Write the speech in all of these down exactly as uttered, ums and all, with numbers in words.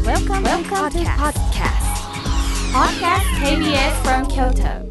Welcome, Welcome to podcast. Podcast ケービーエス from Kyoto.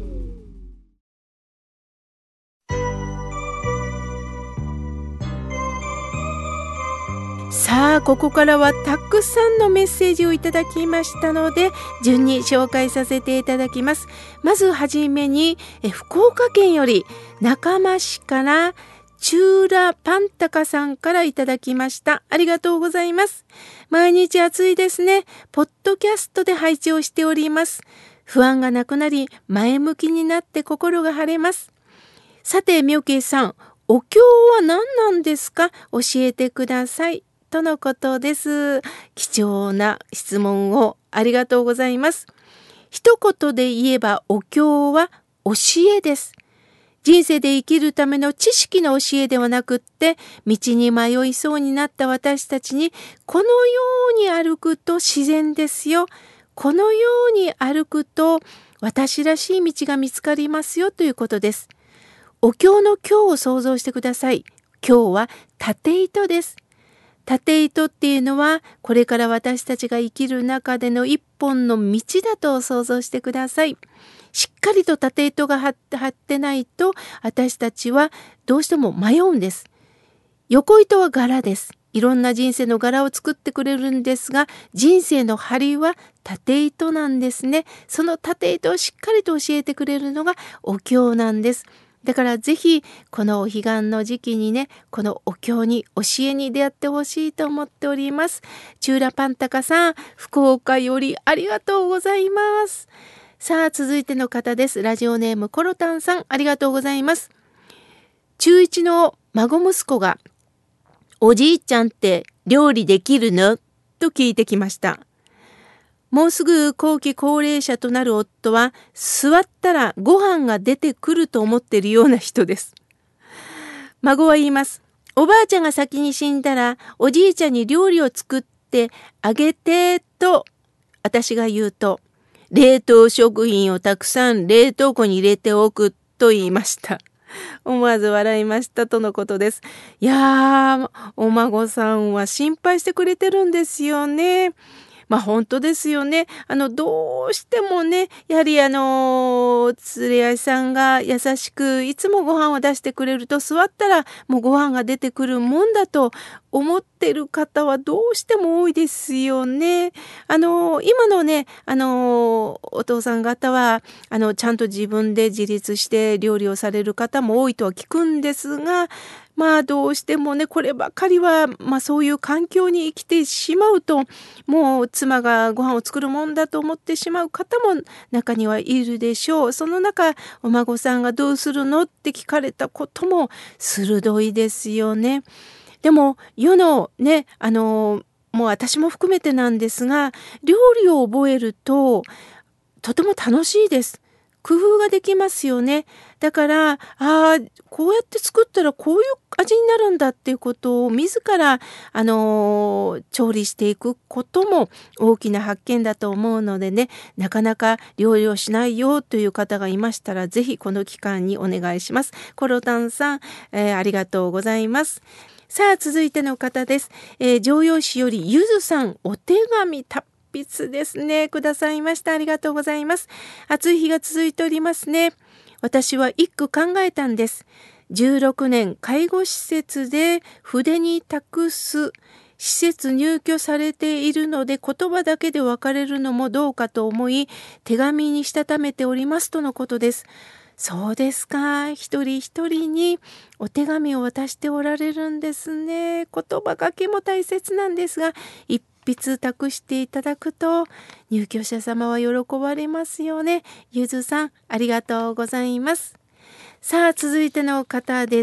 さあここからはたくさんのメッセージをいただきましたので順に紹介させていただきます。まずはじめにえ福岡県より中間市からチューラパンタカさんからいただきました。ありがとうございます。毎日暑いですね。ポッドキャストで拝聴しております。不安がなくなり前向きになって心が晴れます。さてみょけいさん、お経は何なんですか？教えてくださいとのことです。貴重な質問をありがとうございます。一言で言えばお経は教えです。人生で生きるための知識の教えではなくって、道に迷いそうになった私たちに、このように歩くと自然ですよ。このように歩くと私らしい道が見つかりますよということです。お経の経を想像してください。経は縦糸です。縦糸っていうのはこれから私たちが生きる中での一本の道だと想像してください。しっかりと縦糸が張って張ってないと私たちはどうしても迷うんです。横糸は柄です。いろんな人生の柄を作ってくれるんですが、人生の針は縦糸なんですね。その縦糸をしっかりと教えてくれるのがお経なんです。だからぜひこのお彼岸の時期にね、このお経に教えに出会ってほしいと思っております。チューラパンタカさん、福岡よりありがとうございます。さあ続いての方です。ラジオネームコロタンさん、ありがとうございます。中いちの孫息子が、おじいちゃんって料理できるの？と聞いてきました。もうすぐ後期高齢者となる夫は、座ったらご飯が出てくると思っているような人です。孫は言います。おばあちゃんが先に死んだら、おじいちゃんに料理を作ってあげてと私が言うと、冷凍食品をたくさん冷凍庫に入れておくと言いました。思わず笑いましたとのことです。いやー、お孫さんは心配してくれてるんですよね。まあ本当ですよね。あのどうしてもね、やはりあの連れ合いさんが優しくいつもご飯を出してくれると、座ったらもうご飯が出てくるもんだと思ってる方はどうしても多いですよね。あの今のね、あのお父さん方はあのちゃんと自分で自立して料理をされる方も多いとは聞くんですが、まあどうしてもね、こればかりは、まあそういう環境に生きてしまうと、もう妻がご飯を作るもんだと思ってしまう方も中にはいるでしょう。その中、お孫さんがどうするのって聞かれたことも鋭いですよね。でも世のね、あの、もう私も含めてなんですが、料理を覚えるととても楽しいです。工夫ができますよね。だから、ああ、こうやって作ったらこういう味になるんだっていうことを自ら、あのー、調理していくことも大きな発見だと思うのでね、なかなか料理をしないよという方がいましたら、ぜひこの期間にお願いします。コロタンさん、えー、ありがとうございます。さあ、続いての方です。えー、常陽市よりゆずさん、お手紙たっ筆ですね、くださいました。ありがとうございます。暑い日が続いておりますね。私は一句考えたんです。じゅうろくねん介護施設で筆に託す、施設入居されているので言葉だけで別れるのもどうかと思い、手紙にしたためておりますとのことです。そうですか。一人一人にお手紙を渡しておられるんですね。言葉がけも大切なんですが、一筆託していただくと入居者様は喜ばれますよね。ゆずさん、ありがとうございます。さあ続いての方です。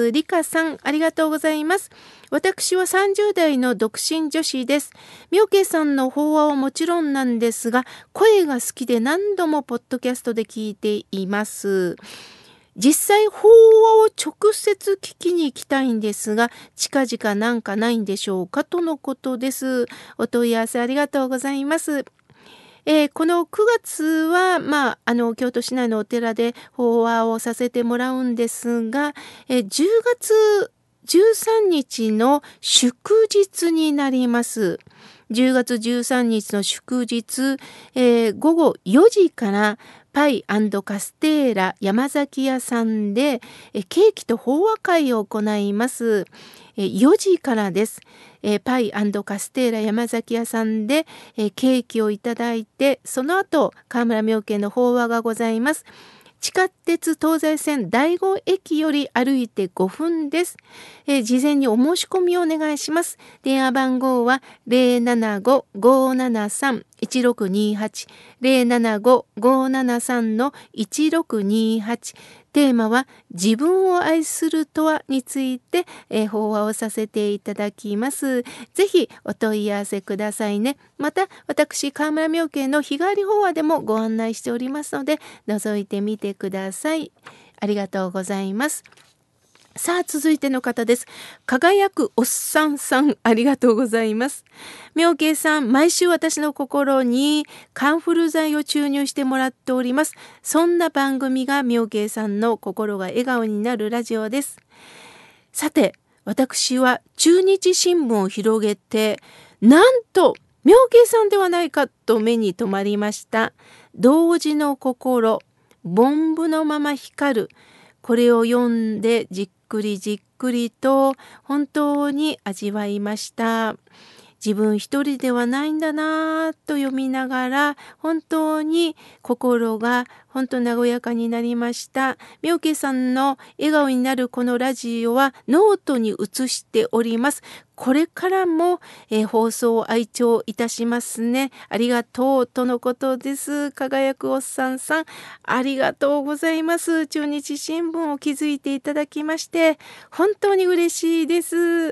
りかさん、ありがとうございます。私はさんじゅう代の独身女子です。みょけさんの法話はもちろんなんですが、声が好きで何度もポッドキャストで聞いています。実際法話を直接聞きに行きたいんですが、近々なんかないんでしょうかとのことです。お問い合わせありがとうございます。えー、このくがつは、まあ、あの京都市内のお寺で法話をさせてもらうんですが、えー、じゅうがつじゅうさんにちの祝日になります。 じゅうがつじゅうさんにちの祝日、えー、ごごよじからパイ&カステーラ山崎屋さんでえケーキと法話会を行います。えよじからです。えパイ&カステーラ山崎屋さんでえケーキをいただいて、その後川村妙見の法話がございます。地下鉄東西線だいご駅より歩いてごふんです。えー、事前にお申し込みをお願いします。電話番号は ゼロななご ごーななさん いちろくにはち ゼロななご ごーななさん いちろくにはち。テーマは自分を愛するとはについて、えー、法話をさせていただきます。ぜひお問い合わせくださいね。また私川村妙見の日替わり法話でもご案内しておりますので、覗いてみてください。ありがとうございます。さあ続いての方です。輝くおっさんさん、ありがとうございます。妙見さん、毎週私の心にカンフル剤を注入してもらっております。そんな番組が妙見さんの心が笑顔になるラジオです。さて、私は中日新聞を広げて、なんと妙見さんではないかと目に留まりました。同時の心、ボンブのまま光る。これを読んでじっくりじっくりと本当に味わいました。自分一人ではないんだなぁと読みながら、本当に心が本当和やかになりました。妙見さんの笑顔になるこのラジオはノートに移しております。これからも、えー、放送を愛聴いたしますね。ありがとうとのことです。輝くおっさんさん、ありがとうございます。中日新聞を気づいていただきまして本当に嬉しいです。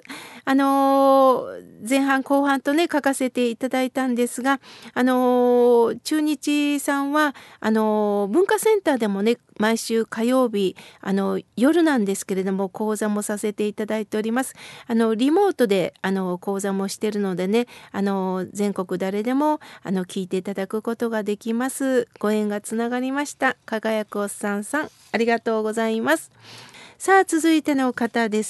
あのー、前半後半とね書かせていただいたんですが、あのー、中日さんはあのー、文化センターでもね毎週火曜日あの夜なんですけれども講座もさせていただいております。あのリモートであの講座もしているのでね、あの全国誰でもあの聞いていただくことができます。ご縁がつながりました。輝くおっさんさん、ありがとうございます。さあ続いての方です。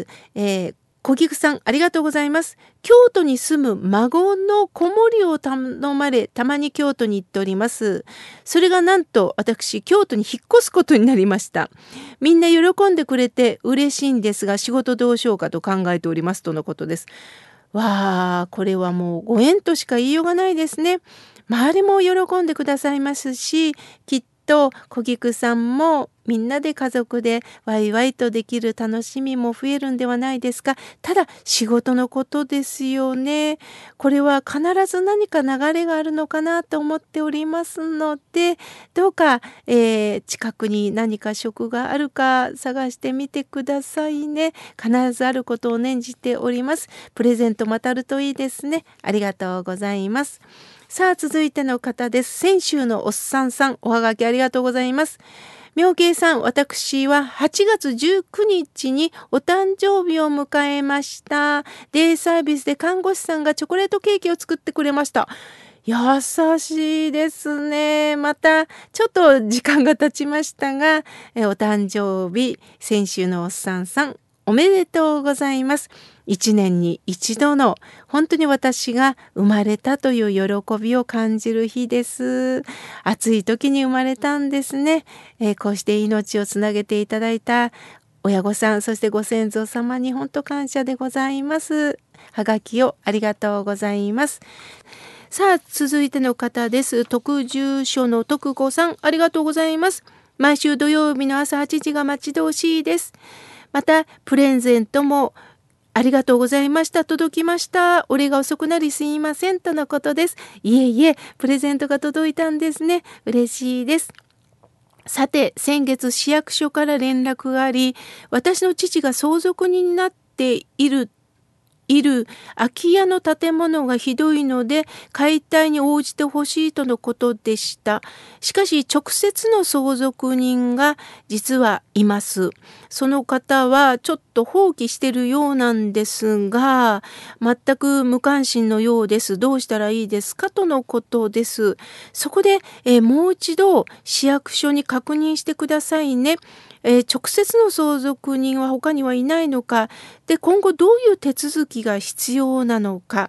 えー小菊さん、ありがとうございます。京都に住む孫の子守を頼まれ、たまに京都に行っております。それがなんと私、京都に引っ越すことになりました。みんな喜んでくれて嬉しいんですが、仕事どうしようかと考えておりますとのことです。わあ、これはもうご縁としか言いようがないですね。周りも喜んでくださいますし、きっと小菊さんもみんなで家族でワイワイとできる楽しみも増えるんではないですか。ただ仕事のことですよね。これは必ず何か流れがあるのかなと思っておりますので、どうか、えー、近くに何か職があるか探してみてくださいね。必ずあることを念じております。プレゼントまたあるといいですね。ありがとうございます。さあ続いての方です。先週のおっさんさん、おはがきありがとうございます。妙見さん、私ははちがつじゅうくにちにお誕生日を迎えました。デイサービスで看護師さんがチョコレートケーキを作ってくれました。優しいですね。またちょっと時間が経ちましたが、えお誕生日先週のおっさんさんおめでとうございます。一年に一度の本当に私が生まれたという喜びを感じる日です。暑い時に生まれたんですね。えー、こうして命をつなげていただいた親御さん、そしてご先祖様に本当感謝でございます。はがきをありがとうございます。さあ続いての方です。特住所の徳子さん、ありがとうございます。毎週土曜日の朝はちじが待ち遠しいです。またプレゼントもありがとうございました。届きました。お礼が遅くなりすいませんとのことです。いえいえ、プレゼントが届いたんですね。嬉しいです。さて、先月市役所から連絡があり、私の父が相続人になっているいる空き家の建物がひどいので解体に応じてほしいとのことでした。しかし直接の相続人が実はいます。その方はちょっと放棄しているようなんですが、全く無関心のようです。どうしたらいいですかとのことです。そこで、えー、もう一度市役所に確認してくださいね。えー、直接の相続人は他にはいないのか、で今後どういう手続きが必要なのか、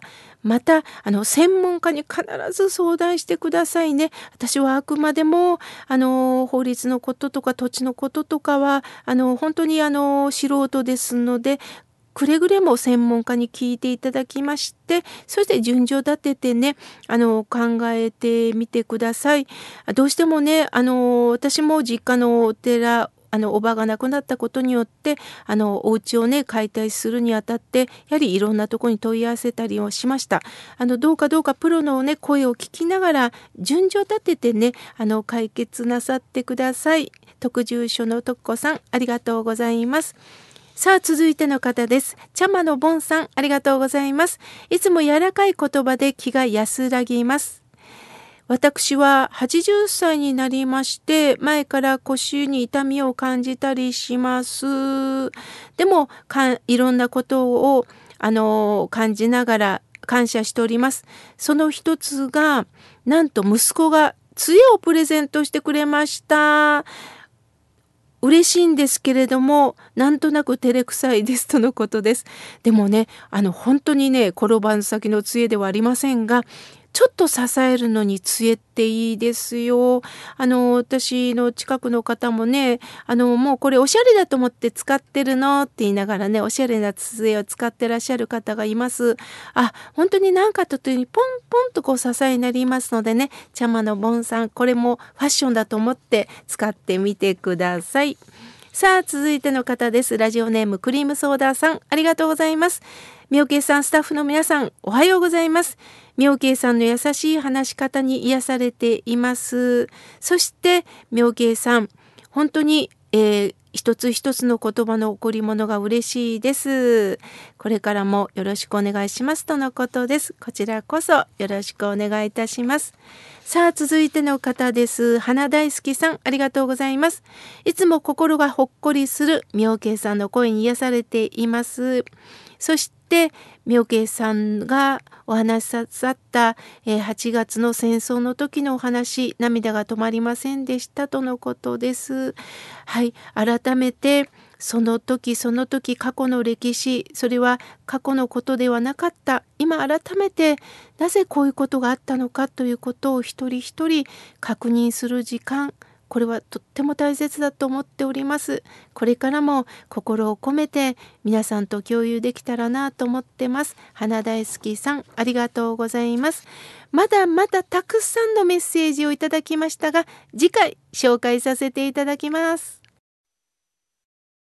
またあの専門家に必ず相談してくださいね。私はあくまでもあの法律のこととか土地のこととかはあの本当にあの素人ですので、くれぐれも専門家に聞いていただきまして、そして順序立ててね、あの考えてみてください。どうしてもね、あの私も実家のお寺あのおばが亡くなったことによってあのお家をね解体するにあたってやはりいろんなところに問い合わせたりをしました。あのどうかどうかプロのね声を聞きながら順序立ててねあの解決なさってください。特住所のとっこさん、ありがとうございます。さあ続いての方です。茶間のボンさん、ありがとうございます。いつも柔らかい言葉で気が安らぎます。私ははちじゅっさいになりまして、前から腰に痛みを感じたりします。でもかいろんなことをあの感じながら感謝しております。その一つが、なんと息子が杖をプレゼントしてくれました。嬉しいんですけれども、なんとなく照れくさいですとのことです。でもね、あの本当にね、転ばぬ先の杖ではありませんが、ちょっと支えるのに杖っていいですよ。あの私の近くの方もね、あのもうこれおしゃれだと思って使ってるのって言いながらね、おしゃれな杖を使ってらっしゃる方がいます。あ、本当に何かというにポンポンとこう支えになりますのでね、茶間のボンさん、これもファッションだと思って使ってみてください。さあ続いての方です。ラジオネームクリームソーダさん、ありがとうございます。妙慶さん、スタッフの皆さん、おはようございます。妙慶さんの優しい話し方に癒されています。そして妙慶さん、本当に、えー、一つ一つの言葉の贈り物が嬉しいです。これからもよろしくお願いしますとのことです。こちらこそよろしくお願いいたします。さあ続いての方です。花大好きさん、ありがとうございます。いつも心がほっこりする妙慶さんの声に癒されています。そして妙慶さんがお話しささったはちがつの戦争の時のお話、涙が止まりませんでしたとのことです。はい、改めてその時その時過去の歴史、それは過去のことではなかった、今改めてなぜこういうことがあったのかということを一人一人確認する時間、これはとっても大切だと思っております。これからも心を込めて皆さんと共有できたらなと思ってます。花大好きさん、ありがとうございます。まだまだたくさんのメッセージをいただきましたが、次回紹介させていただきます。